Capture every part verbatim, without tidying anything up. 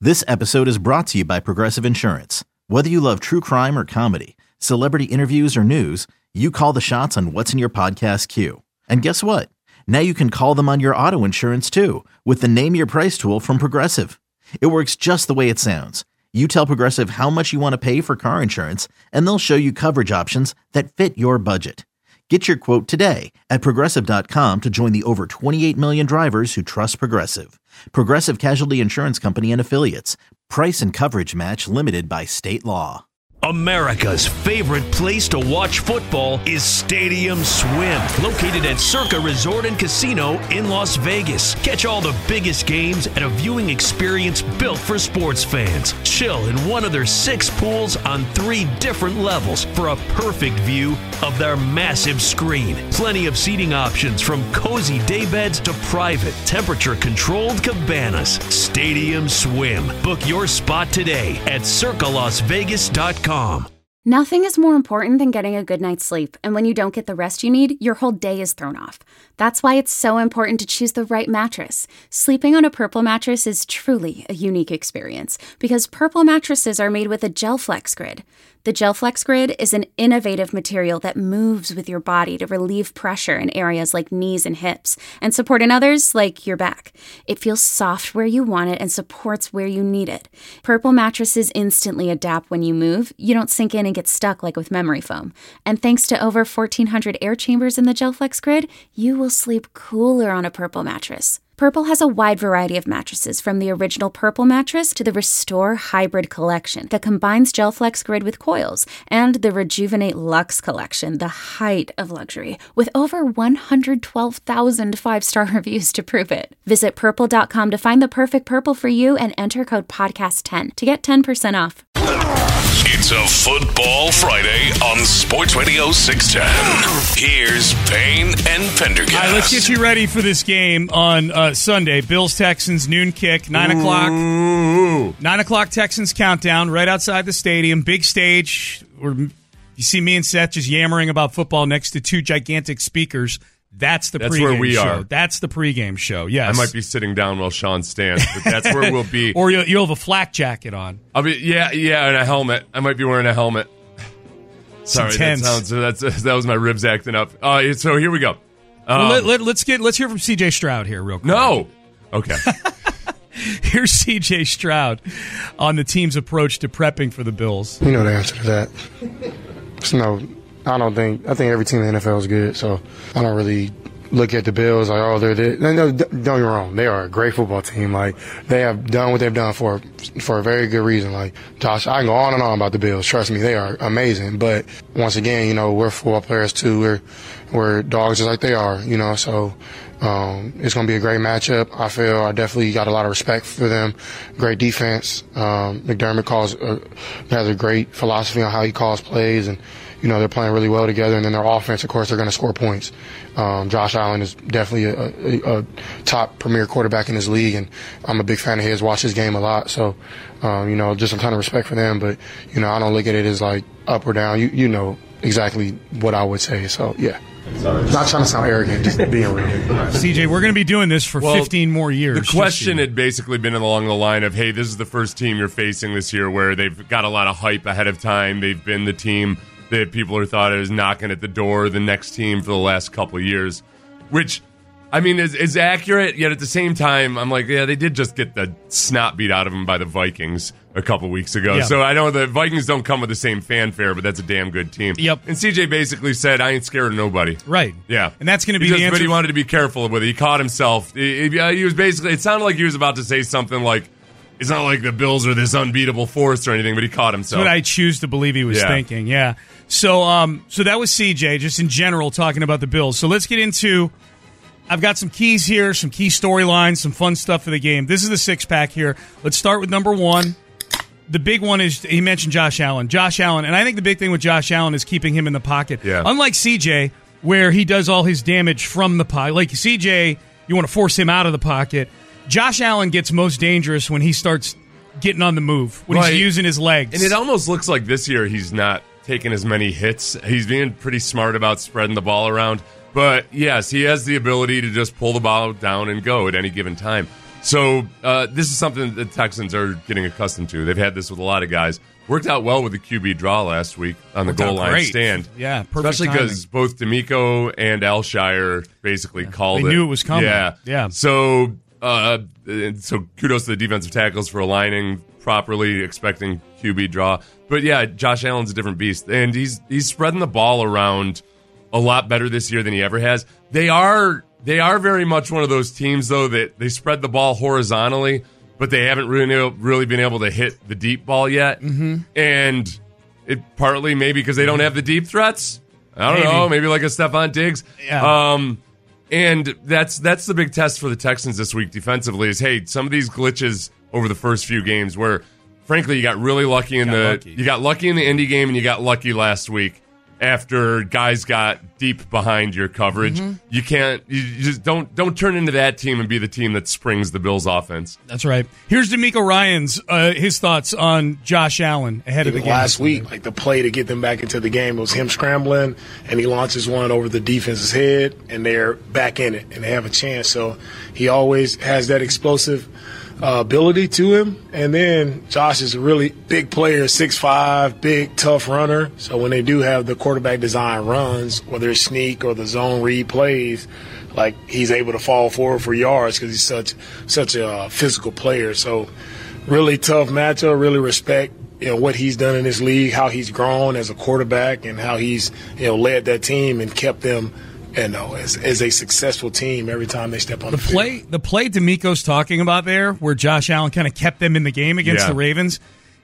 This episode is brought to you by Progressive Insurance. Whether you love true crime or comedy, celebrity interviews or news, you call the shots on what's in your podcast queue. And guess what? Now you can call them on your auto insurance too with the Name Your Price tool from Progressive. It works just the way it sounds. You tell Progressive how much you want to pay for car insurance, and they'll show you coverage options that fit your budget. Get your quote today at Progressive dot com to join the over twenty-eight million drivers who trust Progressive. Progressive Casualty Insurance Company and Affiliates. Price and coverage match limited by state law. America's favorite place to watch football is Stadium Swim, located at Circa Resort and Casino in Las Vegas. Catch all the biggest games at a viewing experience built for sports fans. Chill in one of their six pools on three different levels for a perfect view of their massive screen. Plenty of seating options from cozy daybeds to private, temperature-controlled cabanas. Stadium Swim. Book your spot today at circa las vegas dot com. Nothing is more important than getting a good night's sleep, and when you don't get the rest you need, your whole day is thrown off. That's why it's so important to choose the right mattress. Sleeping on a Purple mattress is truly a unique experience because Purple mattresses are made with a GelFlex Grid. The GelFlex Grid is an innovative material that moves with your body to relieve pressure in areas like knees and hips and support in others like your back. It feels soft where you want it and supports where you need it. Purple mattresses instantly adapt when you move. You don't sink in and get stuck like with memory foam. And thanks to over fourteen hundred air chambers in the GelFlex Grid, you will sleep cooler on a Purple mattress. Purple has a wide variety of mattresses, from the original Purple mattress to the Restore Hybrid collection that combines GelFlex Grid with coils, and the Rejuvenate Luxe collection, the height of luxury, with over one hundred twelve thousand five-star reviews to prove it. Visit purple dot com to find the perfect Purple for you and enter code podcast ten to get ten percent off. It's a Football Friday on Sports Radio six ten. Here's Payne and Pendergast. All right, let's get you ready for this game on uh, Sunday. Bills-Texans, noon kick, nine o'clock. Ooh. nine o'clock Texans countdown right outside the stadium. Big stage. Where you see me and Seth just yammering about football next to two gigantic speakers. That's the that's pregame where we show. are. That's the pregame show, yes. I might be sitting down while Sean stands, but that's where we'll be. Or you'll, you'll have a flak jacket on. I'll be, yeah, yeah, and a helmet. I might be wearing a helmet. Sorry, that sounds, that's, that was my ribs acting up. Uh, so here we go. Um, well, let, let, let's get let's hear from C J Stroud here real quick. No. Okay. Here's C J Stroud on the team's approach to prepping for the Bills. You know the answer to that. It's no... I don't think I think every team in the N F L is good, so I don't really look at the Bills like, oh, they're, they're no, don't get me wrong, they are a great football team. Like, they have done what they've done for for a very good reason. Like, Josh, I can go on and on about the Bills. Trust me, they are amazing. But once again, you know, we're football players too. We're we're dogs just like they are, you know. So um, it's going to be a great matchup. I feel I definitely got a lot of respect for them. Great defense. Um, McDermott calls uh, has a great philosophy on how he calls plays, and you know, they're playing really well together. And then their offense, of course, they're going to score points. Um, Josh Allen is definitely a, a, a top premier quarterback in this league, and I'm a big fan of his. Watch his game a lot. So, um, you know, just a ton of respect for them. But, you know, I don't look at it as like up or down. You you know exactly what I would say. So, yeah. Sorry. Not trying to sound arrogant, just being real. C J, we're going to be doing this for well, fifteen more years. The question had basically been along the line of, hey, this is the first team you're facing this year where they've got a lot of hype ahead of time. They've been the team that people are thought is knocking at the door, the next team for the last couple of years, which, I mean, is, is accurate, yet at the same time, I'm like, yeah, they did just get the snot beat out of them by the Vikings a couple weeks ago. Yeah. So I know the Vikings don't come with the same fanfare, but that's a damn good team. Yep. And C J basically said, I ain't scared of nobody. Right. Yeah. And that's going to be he just, the answer. But he wanted to be careful with it. He caught himself. He, he, he was basically, it sounded like he was about to say something like, it's not like the Bills are this unbeatable force or anything, but he caught himself. That's what I choose to believe he was yeah. thinking, yeah. So um, so that was C J, just in general, talking about the Bills. So let's get into, I've got some keys here, some key storylines, some fun stuff for the game. This is the six-pack here. Let's start with number one. The big one is, he mentioned Josh Allen. Josh Allen, and I think the big thing with Josh Allen is keeping him in the pocket. Yeah. Unlike C J, where he does all his damage from the pocket. Like C J, you want to force him out of the pocket. Josh Allen gets most dangerous when he starts getting on the move, when right. he's using his legs. And it almost looks like this year he's not taking as many hits. He's being pretty smart about spreading the ball around. But, yes, he has the ability to just pull the ball down and go at any given time. So uh, this is something that the Texans are getting accustomed to. They've had this with a lot of guys. Worked out well with the Q B draw last week on the Worked goal out line great. stand. Yeah, perfect Especially because both D'Amico and Alshire basically called They it. knew it was coming. Yeah. Yeah. So, uh, so kudos to the defensive tackles for aligning properly, expecting Q B draw. But yeah, Josh Allen's a different beast, and he's he's spreading the ball around a lot better this year than he ever has. They are they are very much one of those teams though that they spread the ball horizontally, but they haven't really really been able to hit the deep ball yet. Mm-hmm. And it partly maybe because they don't have the deep threats. I don't Maybe. know, maybe like a Stephon Diggs. Yeah. Um, and that's that's the big test for the Texans this week defensively is, hey, some of these glitches over the first few games where, frankly, you got really lucky in Got the lucky. you got lucky in the Indy game and you got lucky last week after guys got deep behind your coverage. Mm-hmm. You can't you just don't don't turn into that team and be the team that springs the Bills offense. That's right. Here's D'Amico Ryan's uh, his thoughts on Josh Allen ahead of the Even game last week, like the play to get them back into the game, it was him scrambling, and he launches one over the defense's head, and they're back in it, and they have a chance. So he always has that explosive uh, ability to him. And then Josh is a really big player, six five, big, tough runner. So when they do have the quarterback design runs, whether it's sneak or the zone read plays, like he's able to fall forward for yards because he's such such a uh, physical player. So really tough matchup, really respect you know what he's done in this league, how he's grown as a quarterback, and how he's you know led that team and kept them you know as, as a successful team every time they step on the, The play, field. the play D'Amico's talking about there, where Josh Allen kind of kept them in the game against Yeah. the Ravens.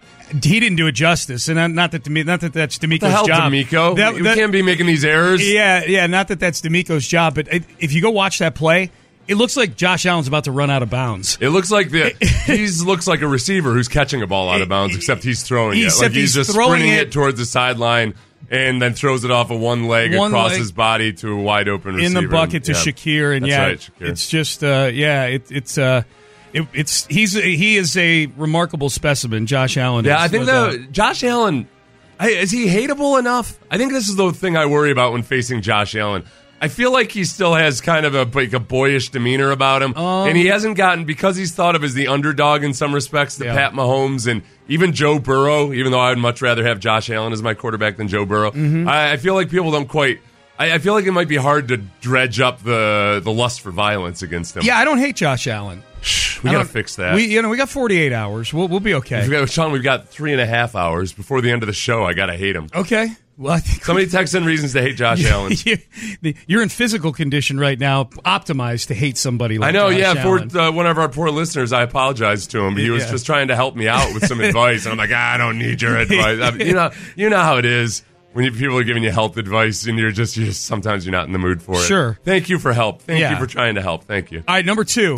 He didn't do it justice, and not that Demi- not that that's D'Amico's The hell, job. D'Amico? That- we that- can't be making these errors. Yeah, yeah, not that that's D'Amico's job, but it, if you go watch that play, it looks like Josh Allen's about to run out of bounds. It looks like the he's looks like a receiver who's catching a ball out of bounds, except he's throwing it. Except Like he's, he's just throwing sprinting it- it towards the sideline and then throws it off of one leg One across leg his body to a wide open receiver. In the bucket to Yeah. Shakir, and That's yeah, right, Shakir. it's just uh, yeah, it, it's uh, it, it's he's he is a remarkable specimen, Josh Allen. Yeah, is, I think no the doubt. Josh Allen, I, is he hateable enough? I think this is the thing I worry about when facing Josh Allen. I feel like he still has kind of a like a boyish demeanor about him, Um, and he hasn't gotten, because he's thought of as the underdog in some respects, to Yeah. Pat Mahomes and even Joe Burrow. Even though I would much rather have Josh Allen as my quarterback than Joe Burrow, Mm-hmm. I, I feel like people don't quite. I, I feel like it might be hard to dredge up the the lust for violence against him. Yeah, I don't hate Josh Allen. we I gotta don't- fix that. We you know we got forty-eight hours. We'll we'll be okay. We've got, Sean, we've got three and a half hours before the end of the show. I gotta hate him. Okay. Well, I think Somebody text in reasons to hate Josh Allen. you- the- you're in physical condition right now, optimized to hate somebody like I know, Josh yeah. Allen. For uh, one of our poor listeners, I apologize to him. But he was Yeah. just trying to help me out with some advice, and I'm like, ah, I don't need your advice. I mean, you know, you know how it is when you, people are giving you health advice, and you're just, you just sometimes you're not in the mood for it. Sure. Thank you for help. Thank Yeah. you for trying to help. Thank you. All right, number two,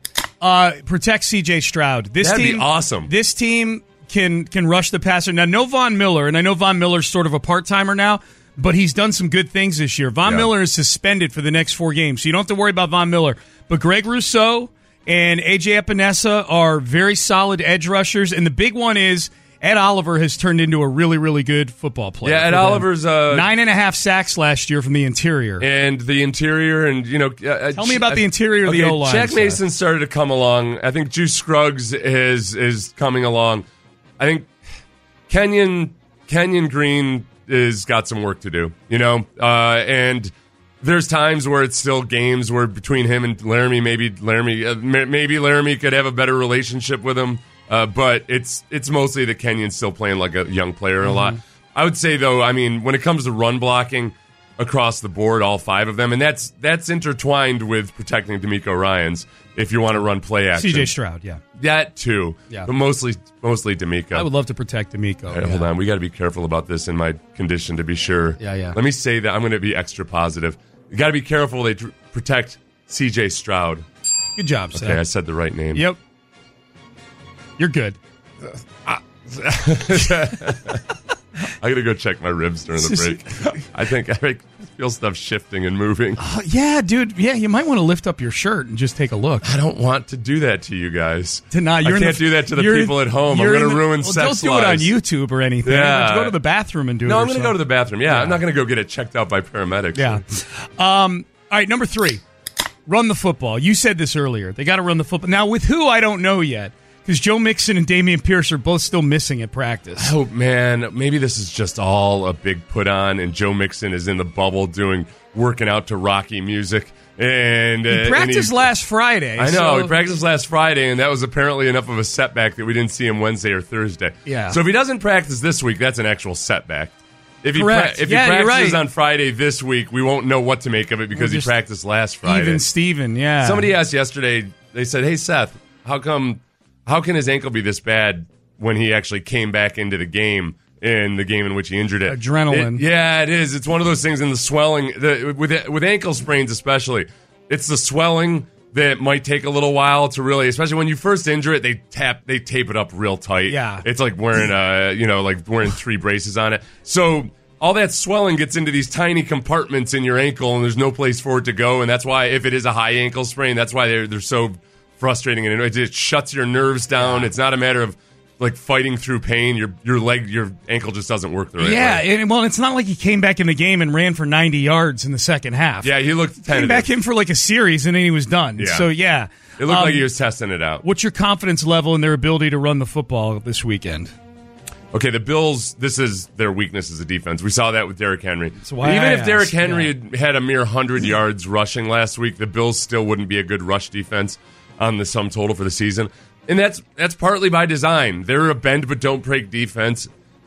uh, protect C J Stroud. This That'd be team, awesome. This team can can rush the passer. Now, no Von Miller, and I know Von Miller's sort of a part timer now, but he's done some good things this year. Von Yeah. Miller is suspended for the next four games, so you don't have to worry about Von Miller. But Greg Rousseau and A J Epinesa are very solid edge rushers, and the big one is Ed Oliver has turned into a really, really good football player. Yeah, Ed for them. Oliver's uh, Nine and a half sacks last year from the interior. and the interior, and you know, uh, Tell me about the interior of the okay, O-line, Jack Seth. Mason started to come along. I think Juice Scruggs is is coming along. I think Kenyon Kenyon Green is got some work to do. You know, uh, and there's times where it's still games where between him and Laramie, maybe Laramie, uh, maybe Laramie could have a better relationship with him. Uh, but it's it's mostly that Kenyon's still playing like a young player a lot. I would say though, I mean, when it comes to run blocking across the board, all five of them, and that's that's intertwined with protecting D'Amico Ryans. If you want to run play action, C J Stroud, yeah. that too, Yeah. but mostly mostly D'Amico. I would love to protect D'Amico. All right, yeah. hold on, we got to be careful about this in my condition to be sure. Yeah, yeah. Let me say that I'm going to be extra positive. You got to be careful. They tr- protect C J Stroud. Good job, Seth. Okay, I said the right name. Yep. You're good. I gotta go check my ribs during the break. I think I feel stuff shifting and moving. Uh, yeah, dude. Yeah, you might want to lift up your shirt and just take a look. I don't want to do that to you guys. To not, you're I in can't the, do that to the you're in- people at home. I'm you're going in to the- ruin well, sex Don't do it on lives. YouTube or anything. Yeah. Just go to the bathroom and do it. No, I'm going going to go to the bathroom. Yeah, I'm not going to go get it checked out by paramedics. Yeah. Um, all right, number three. run the football. You said this earlier. They got to run the football. Now, with who, I don't know yet, because Joe Mixon and Dameon Pierce are both still missing at practice. Oh, man, maybe this is just all a big put on, and Joe Mixon is in the bubble doing working out to Rocky music. And uh, He practiced and last Friday. I know, so- he practiced last Friday, and that was apparently enough of a setback that we didn't see him Wednesday or Thursday. Yeah. So if he doesn't practice this week, that's an actual setback. If he, Correct. pra- if Yeah, he you're practices right. on Friday this week, we won't know what to make of it because We're he just practiced last Friday. Even Steven, yeah. Somebody asked yesterday, they said, hey, Seth, how come, how can his ankle be this bad when he actually came back into the game in the game in which he injured it? Adrenaline. It- yeah, it is. It's one of those things in the swelling, the, with, with ankle sprains especially, it's the swelling that might take a little while to really, especially when you first injure it, they tap, they tape it up real tight. Yeah. It's like wearing, uh, you know, like wearing three braces on it. So all that swelling gets into these tiny compartments in your ankle, and there's no place for it to go. And that's why, if it is a high ankle sprain, that's why they're they're so frustrating, and it, it shuts your nerves down. Yeah. It's not a matter of like fighting through pain. Your your leg, your ankle just doesn't work the right yeah, way. Yeah, well, it's not like he came back in the game and ran for ninety yards in the second half. Yeah, he looked tentative. Came back in for like a series, and then he was done. Yeah. So, yeah. It looked um, like he was testing it out. What's your confidence level in their ability to run the football this weekend? Okay, the Bills, this is their weakness as a defense. We saw that with Derrick Henry. Even I if if Derrick asked, Henry yeah. had, had a mere one hundred yards rushing last week, the Bills still wouldn't be a good rush defense on the sum total for the season. And that's that's partly by design. They're a bend but don't break defense,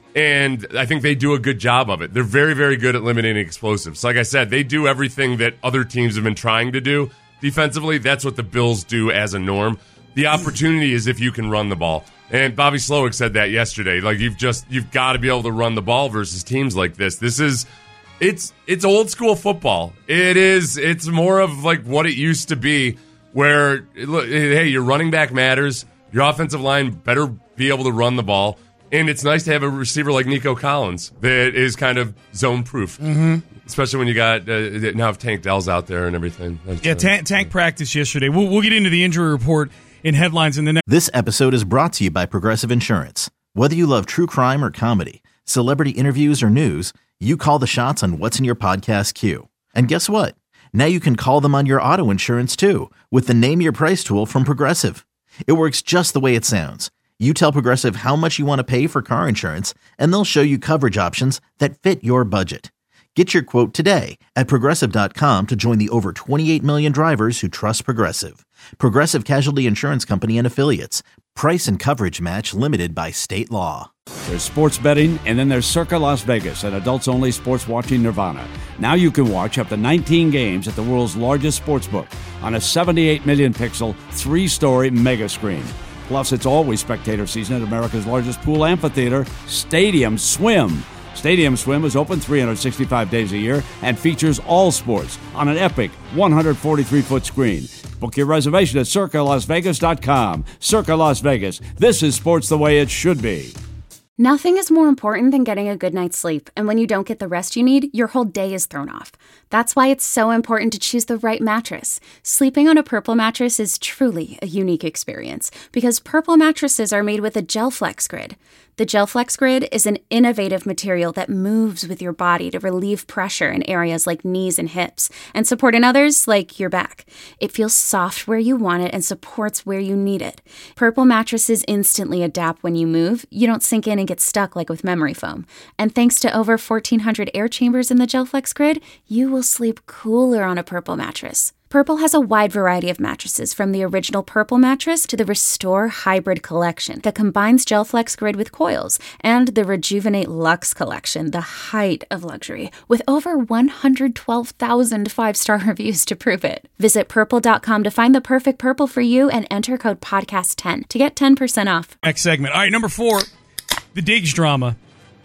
and I think they do a good job of it. They're very, very good at limiting explosives. Like I said, they do everything that other teams have been trying to do defensively. That's what the Bills do as a norm. The opportunity is if you can run the ball. And Bobby Slowick said that yesterday. Like you've just you've got to be able to run the ball versus teams like this. This is it's it's old school football. It is it's more of like what it used to be, where look, hey, your running back matters. Your offensive line better be able to run the ball. And it's nice to have a receiver like Nico Collins that is kind of zone proof, mm-hmm. especially when you got uh, now have Tank Dell's out there and everything. That's, yeah, uh, tank, tank practice yesterday. We'll, we'll get into the injury report in headlines in the next. This episode is brought to you by Progressive Insurance. Whether you love true crime or comedy, celebrity interviews or news, you call the shots on what's in your podcast queue. And guess what? Now you can call them on your auto insurance too with the Name Your Price tool from Progressive. It works just the way it sounds. You tell Progressive how much you want to pay for car insurance, and they'll show you coverage options that fit your budget. Get your quote today at Progressive dot com to join the over twenty-eight million drivers who trust Progressive. Progressive Casualty Insurance Company and Affiliates. Price and coverage match limited by state law. There's sports betting, and then there's Circa Las Vegas, an adults-only sports watching nirvana. Now you can watch up to nineteen games at the world's largest sports book on a seventy-eight million pixel, three-story mega screen. Plus, it's always spectator season at America's largest pool amphitheater, Stadium Swim. Stadium Swim is open three hundred sixty-five days a year and features all sports on an epic one hundred forty-three foot screen. Book your reservation at Circa Las Vegas dot com. Circa Las Vegas. This is sports the way it should be. Nothing is more important than getting a good night's sleep, and when you don't get the rest you need, your whole day is thrown off. That's why it's so important to choose the right mattress. Sleeping on a Purple mattress is truly a unique experience, because Purple mattresses are made with a GelFlex Grid. The GelFlex Grid is an innovative material that moves with your body to relieve pressure in areas like knees and hips, and support in others like your back. It feels soft where you want it and supports where you need it. Purple mattresses instantly adapt when you move. You don't sink in and get stuck like with memory foam. And thanks to over fourteen hundred air chambers in the GelFlex Grid, you will sleep cooler on a Purple mattress. Purple has a wide variety of mattresses, from the original Purple mattress to the Restore Hybrid collection that combines GelFlex Grid with coils, and the Rejuvenate Luxe collection, the height of luxury, with over one hundred twelve thousand five-star reviews to prove it. Visit purple dot com to find the perfect Purple for you and enter code podcast ten to get ten percent off. Next segment. All right, number four, the Diggs drama.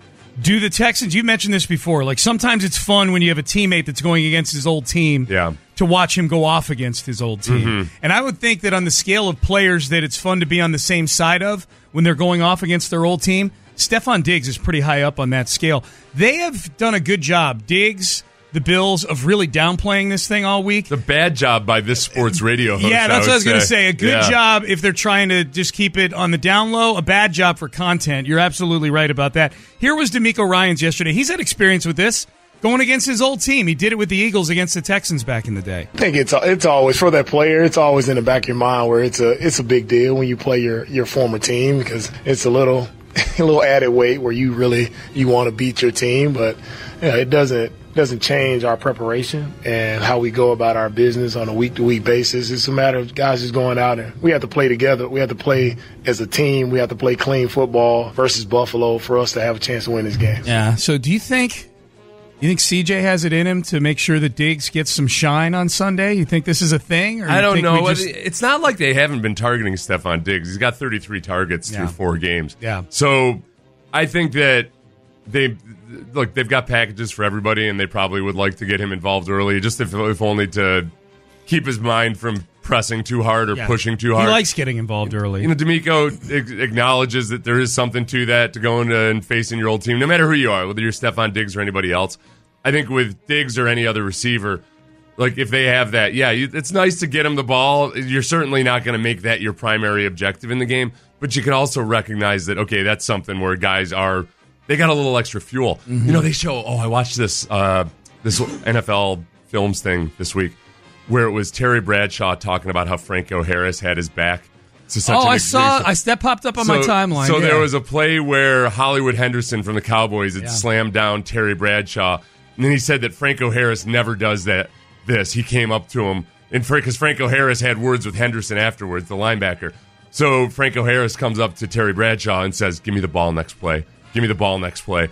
Do the Texans, you mentioned this before, like sometimes it's fun when you have a teammate that's going against his old team Yeah. to watch him go off against his old team. Mm-hmm. And I would think that on the scale of players that it's fun to be on the same side of when they're going off against their old team, Stephon Diggs is pretty high up on that scale. They have done a good job, Diggs, the Bills, of really downplaying this thing all week. The bad job by this sports radio host. Yeah, that's what I was going to say. say. A good Yeah. job if they're trying to just keep it on the down low. A bad job for content. You're absolutely right about that. Here was DeMeco Ryans yesterday. He's had experience with this. going against his old team. He did it with the Eagles against the Texans back in the day. I think it's it's always for that player. It's always in the back of your mind where it's a it's a big deal when you play your, your former team because it's a little a little added weight where you really you want to beat your team, but you know, it doesn't doesn't change our preparation and how we go about our business on a week to week basis. It's a matter of guys just going out and we have to play together. We have to play as a team. We have to play clean football versus Buffalo for us to have a chance to win this game. Yeah. So do you think? You think C J has it in him to make sure that Diggs gets some shine on Sunday? You think this is a thing? Or I don't know. Just... It's not like they haven't been targeting Stephon Diggs. He's got thirty-three targets yeah. through four games. Yeah. So I think that they look. They've got packages for everybody, and they probably would like to get him involved early, just if, if only to keep his mind from pressing too hard or yeah. pushing too hard. He likes getting involved early. You know, D'Amico acknowledges that there is something to that, to going to and facing your old team, no matter who you are, whether you're Stephon Diggs or anybody else. I think with Diggs or any other receiver, like if they have that, yeah, you, it's nice to get him the ball. You're certainly not going to make that your primary objective in the game, but you can also recognize that, okay, that's something where guys are, they got a little extra fuel. Mm-hmm. You know, they show, oh, I watched this uh, this N F L Films thing this week where it was Terry Bradshaw talking about how Franco Harris had his back. Oh, I saw, I, that popped up on so, my timeline. So yeah. there was a play where Hollywood Henderson from the Cowboys had yeah. slammed down Terry Bradshaw. And then he said that Franco Harris never does that. This he came up to him, and because Franco Harris had words with Henderson afterwards, the linebacker. So Franco Harris comes up to Terry Bradshaw and says, "Give me the ball next play. Give me the ball next play."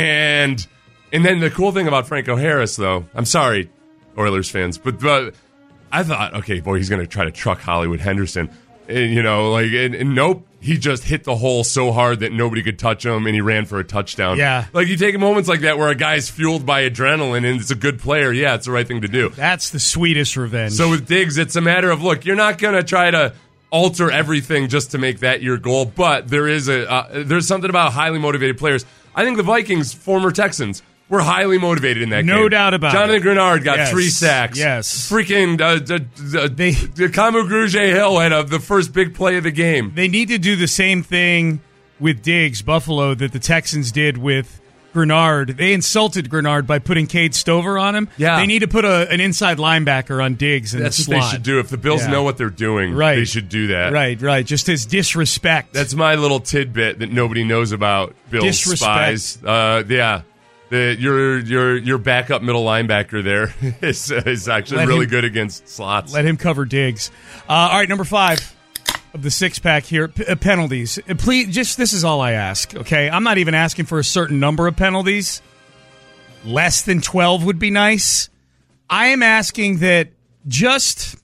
And and then the cool thing about Franco Harris, though, I'm sorry, Oilers fans, but but I thought, okay, boy, he's going to try to truck Hollywood Henderson, and, you know, like, and, and nope. He just hit the hole so hard that nobody could touch him, and he ran for a touchdown. Yeah. Like, you take moments like that where a guy's fueled by adrenaline and it's a good player, yeah, it's the right thing to do. That's the sweetest revenge. So with Diggs, it's a matter of, look, you're not going to try to alter everything just to make that your goal, but there is a uh, there's something about highly motivated players. I think the Vikings, former Texans, were highly motivated in that no game. No doubt about Jonathan it. Jonathan Grenard got yes. three sacks. Yes. Freaking uh, uh, uh, they, Kamu Grugier-Hill had a, the first big play of the game. They need to do the same thing with Diggs, Buffalo, that the Texans did with Grenard. They insulted Grenard by putting Cade Stover on him. Yeah. They need to put a, an inside linebacker on Diggs in That's the slot. what they should do. If the Bills yeah. know what they're doing, right. they should do that. Right, right. Just as disrespect. That's my little tidbit that nobody knows about Bills disrespect. spies. Uh, yeah. The, your your your backup middle linebacker there is, is actually let really him, good against slots. Let him cover Diggs. Uh, all right, number five of the six pack here: P- uh, penalties. Uh, please, just this is all I ask. Okay, I'm not even asking for a certain number of penalties. Less than twelve would be nice. I am asking that just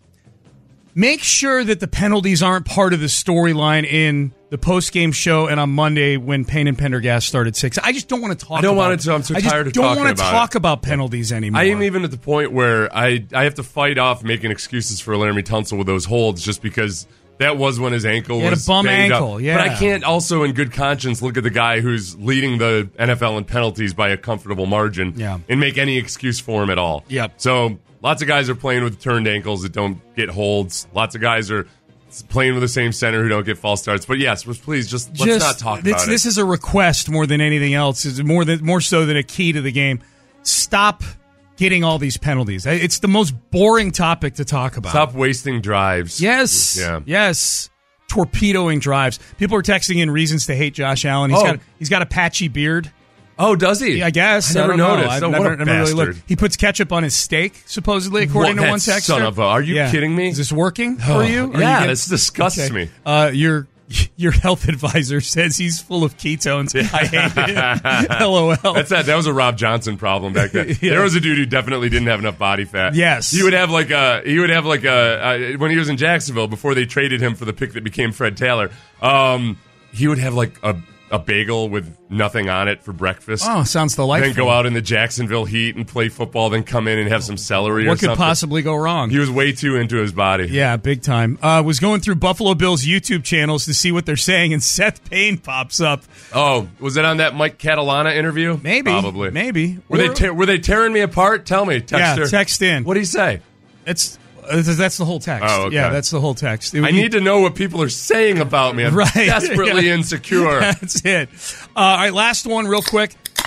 make sure that the penalties aren't part of the storyline in the post-game show and on Monday when Payne and Pendergast started six. I just don't want to talk about I don't about want to. I'm so I tired just of don't talking want to about talk it. about penalties anymore. I am even at the point where I, I have to fight off making excuses for Laramie Tunsil with those holds just because that was when his ankle he had was a bum banged ankle, up. yeah. But I can't also in good conscience look at the guy who's leading the N F L in penalties by a comfortable margin yeah. and make any excuse for him at all. Yep. So lots of guys are playing with turned ankles that don't get holds. Lots of guys are playing with the same center who don't get false starts. But yes, please just, just let's not talk this, about it. This is a request more than anything else. Is more than more so than a key to the game. Stop getting all these penalties. It's the most boring topic to talk about. Stop wasting drives. Yes. Yeah. Yes. Torpedoing drives. People are texting in reasons to hate Josh Allen. He's Oh. got he's got a patchy beard. Oh, does he? Yeah, I guess. I never I don't noticed. Know. I've Oh, never, what a never really bastard. looked. He puts ketchup on his steak, supposedly, according What, to one that texter. son of a- are you Yeah. kidding me? Is this working for you? Are yeah, you this disgusts Okay. me. Uh, your your health advisor says he's full of ketones. I hate it. LOL. That's that. That was a Rob Johnson problem back then. Yeah. There was a dude who definitely didn't have enough body fat. Yes. he would have like a. He would have like a. Uh, when he was in Jacksonville before they traded him for the pick that became Fred Taylor. Um, he would have like a a bagel with nothing on it for breakfast. Oh, sounds delightful. Then go out in the Jacksonville heat and play football. Then come in and have some celery. or What could something. possibly go wrong? He was way too into his body. Yeah, big time. Uh, was going through Buffalo Bills YouTube channels to see what they're saying, and Seth Payne pops up. Oh, was it on that Mike Catalana interview? Maybe, Probably. maybe. Were Or- they te- were they tearing me apart? Tell me, texter. Yeah, text in. What did he say? It's uh, that's the whole text. Oh, okay. Yeah, that's the whole text. It- I need to know what people are saying about me. I'm Right. desperately Yeah. insecure. That's it. Uh, all right, last one, real quick.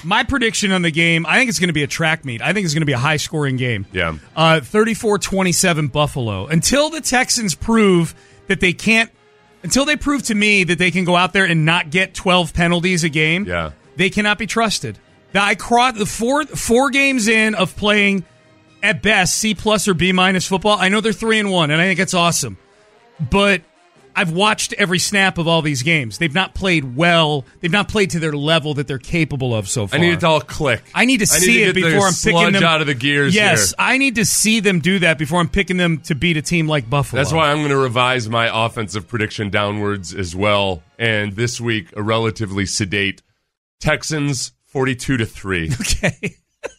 My prediction on the game, I think it's going to be a track meet. I think it's going to be a high-scoring game. Yeah. Uh, thirty-four twenty-seven Buffalo. Until the Texans prove that they can't, until they prove to me that they can go out there and not get twelve penalties a game, yeah. they cannot be trusted. Now, I crossed the four, four games in of playing, at best, C plus or B minus football. I know they're three and one, and I think it's awesome. But I've watched every snap of all these games. They've not played well. They've not played to their level that they're capable of so far. I need it to all click. I need to I see need to it get before the I'm picking them out of the gears. Yes, here. I need to see them do that before I'm picking them to beat a team like Buffalo. That's why I'm going to revise my offensive prediction downwards as well. And this week, a relatively sedate Texans forty-two to three. Okay.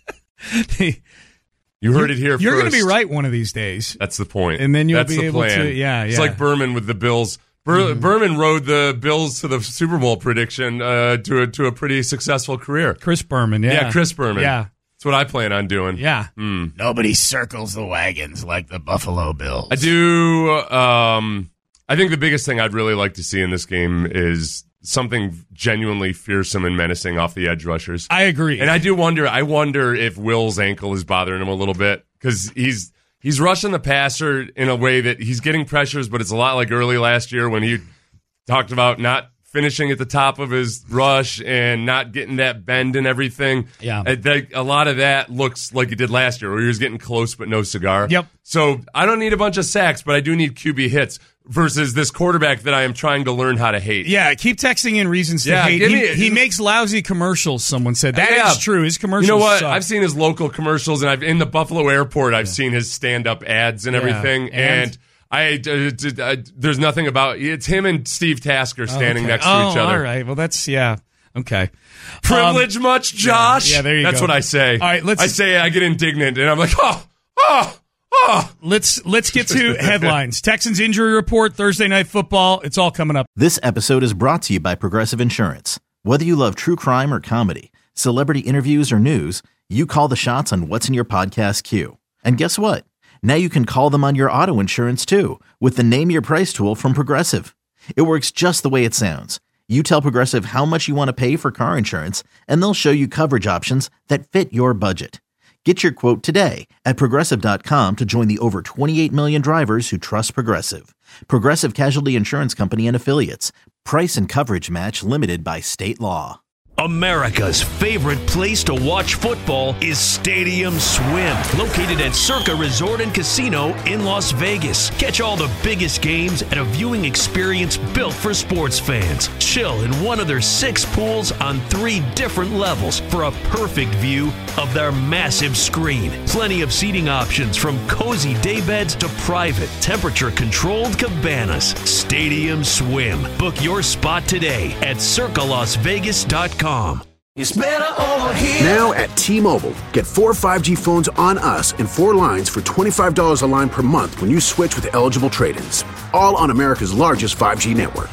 You heard it here You're first. going to be right one of these days. That's the point. And then you'll That's be the able plan. to, yeah, yeah. It's like Berman with the Bills. Ber- mm-hmm. Berman rode the Bills to the Super Bowl prediction uh, to, a, to a pretty successful career. Chris Berman, yeah. Yeah, Chris Berman. Yeah. That's what I plan on doing. Yeah. Mm. Nobody circles the wagons like the Buffalo Bills. I do. Um, I think the biggest thing I'd really like to see in this game is something genuinely fearsome and menacing off the edge rushers. I agree. And I do wonder, I wonder if Will's ankle is bothering him a little bit because he's he's rushing the passer in a way that he's getting pressures, but it's a lot like early last year when he talked about not finishing at the top of his rush and not getting that bend and everything. Yeah. I think a lot of that looks like he did last year where he was getting close but no cigar. Yep. So I don't need a bunch of sacks, but I do need Q B hits versus this quarterback that I am trying to learn how to hate. Yeah, keep texting in reasons to Yeah, hate. give He, me- he makes lousy commercials, someone said. That is Yeah. true. His commercials You know what? suck. I've seen his local commercials, and I've in the Buffalo airport. I've seen his stand-up ads and Yeah. everything, And? and. I, uh, I, there's nothing about it's him and Steve Tasker standing Okay. next to oh, each other. All right. Well, that's, yeah. Okay. Privilege Um, much, Josh? yeah, there you That's go. what I say. All right, let's- I say I get indignant, and I'm like, oh, oh, oh. Let's let's get to headlines. Texans injury report, Thursday Night Football. It's all coming up. This episode is brought to you by Progressive Insurance. Whether you love true crime or comedy, celebrity interviews or news, you call the shots on what's in your podcast queue. And guess what? Now you can call them on your auto insurance too with the Name Your Price tool from Progressive. It works just the way it sounds. You tell Progressive how much you want to pay for car insurance, and they'll show you coverage options that fit your budget. Get your quote today at Progressive dot com to join the over twenty-eight million drivers who trust Progressive. Progressive Casualty Insurance Company and Affiliates. Price and coverage match limited by state law. America's favorite place to watch football is Stadium Swim, located at Circa Resort and Casino in Las Vegas. Catch all the biggest games at a viewing experience built for sports fans. Chill in one of their six pools on three different levels for a perfect view of their massive screen. Plenty of seating options from cozy daybeds to private, temperature-controlled cabanas. Stadium Swim. Book your spot today at circa las vegas dot com. It's better over here. Now at T-Mobile, get four five G phones on us and four lines for twenty-five dollars a line per month when you switch with eligible trade-ins. All on America's largest five G network.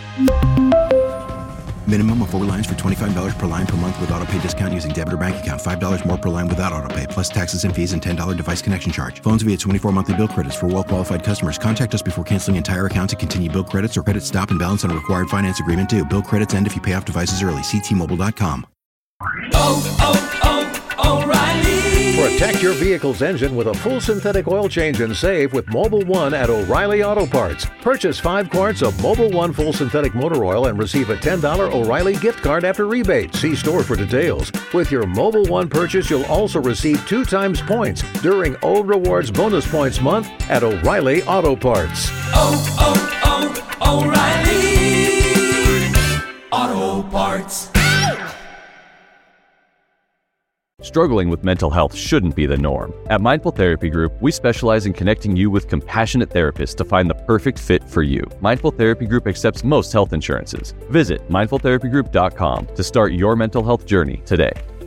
Minimum of four lines for twenty-five dollars per line per month with autopay discount using debit or bank account. five dollars more per line without autopay, plus taxes and fees and ten dollars device connection charge. Phones via twenty-four monthly bill credits for well-qualified customers. Contact us before canceling entire account to continue bill credits or credit stop and balance on a required finance agreement due. Bill credits end if you pay off devices early. See T Mobile dot com. Oh, oh, oh, O'Reilly. Protect your vehicle's engine with a full synthetic oil change and save with Mobile One at O'Reilly Auto Parts. Purchase five quarts of Mobile One full synthetic motor oil and receive a ten dollars O'Reilly gift card after rebate. See store for details. With your Mobile One purchase, you'll also receive two times points during O Rewards Bonus Points Month at O'Reilly Auto Parts. Oh, oh, oh, O'Reilly Auto Parts. Struggling with mental health shouldn't be the norm. At Mindful Therapy Group, we specialize in connecting you with compassionate therapists to find the perfect fit for you. Mindful Therapy Group accepts most health insurances. Visit mindful therapy group dot com to start your mental health journey today.